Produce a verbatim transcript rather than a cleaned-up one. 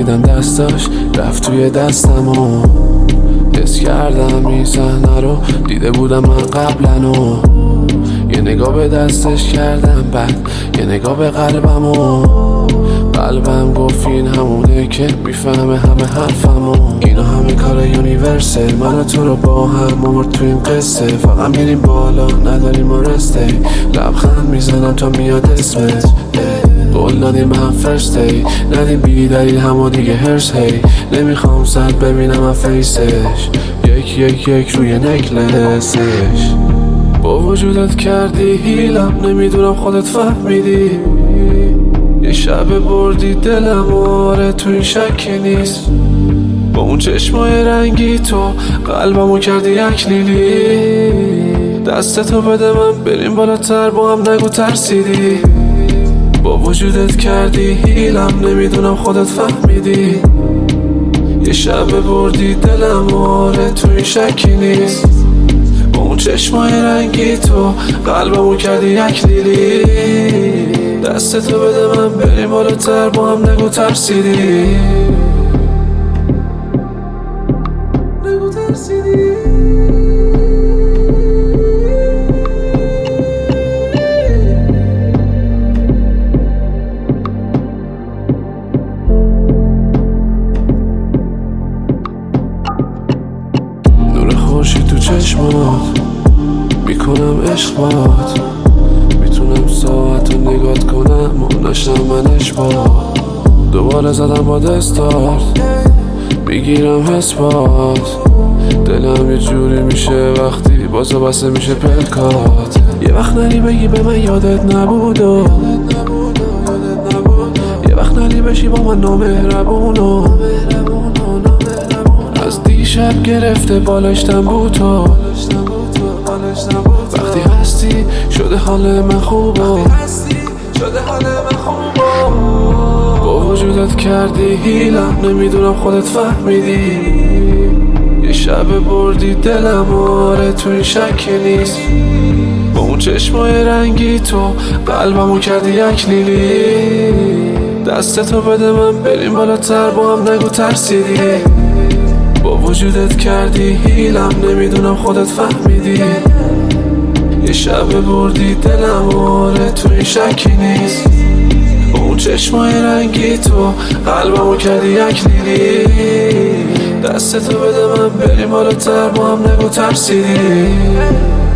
دیدم دستاش رفت توی دستم و حس کردم این صحنه رو دیده بودم من قبلا و یه نگاه به دستش کردم، بعد یه نگاه به قلبم و قلبم گفت این همونه که میفهمه همه حرفمو. اینا همه کار یونیورسل، من و تو رو با هم مرد تو این قصه. فقط میریم بالا نداریم ما رسته، لبخند میزنم تا میاد اسمت. قول دادیم من فرست دی، ندیم بی دلیل همو دیگه هرس هی. نمیخوام صد ببینم من فیسش، یک یک یک روی نکلسش. با وجودت کردی هیلم، نمیدونم خودت فهمیدی. یه شب بردی دلم، آره تو این شکی نیست. با اون چشمای رنگی تو قلبمو کردی یک لیلی. دستتو بده من بریم بالاتر، با هم نگو ترسیدی. با وجودت کردی هیلم، نمیدونم خودت فهمیدی. یه شب بردی دلم، آره تو این شکی نیست. با اون چشمای رنگی تو قلبمو کردی یک لیلی. دستتو بده من بریم بالاتر، با هم نگو ترسیدی. نگو ترسیدی. نور خورشید تو چشمات میکنم عشق بات. میتونم ساعت رو نگات کنم و نشنم منش با. دوباره زدم با دستات میگیرم حس بات. دلم یه جوری میشه وقتی بازو بسته میشه پلکات. یه وقت نری بگی به من یادت نبود و یه وقت نری بشی با من نامهربون و از دیشب گرفته بالشتم بود تو. وقتی هستی شده حال من خوب و با وجودت کردی هیلم، نمیدونم خودت فهمیدی. یه شب بردی دلم، آره تو این شکی نیست. با اون چشمای رنگی تو قلبمو کردی یک لیلی. دستتو بده من بریم بالاتر، با هم نگو ترسیدی. با وجودت کردی هیلم، نمیدونم خودت فهمیدی. یه شب بردی دلم، آره تو این شکی نیست. با اون چشمای رنگی تو قلبمو کردی یک لیلی. دستتو بده من بریم بالاتر، با هم نگو ترسیدی.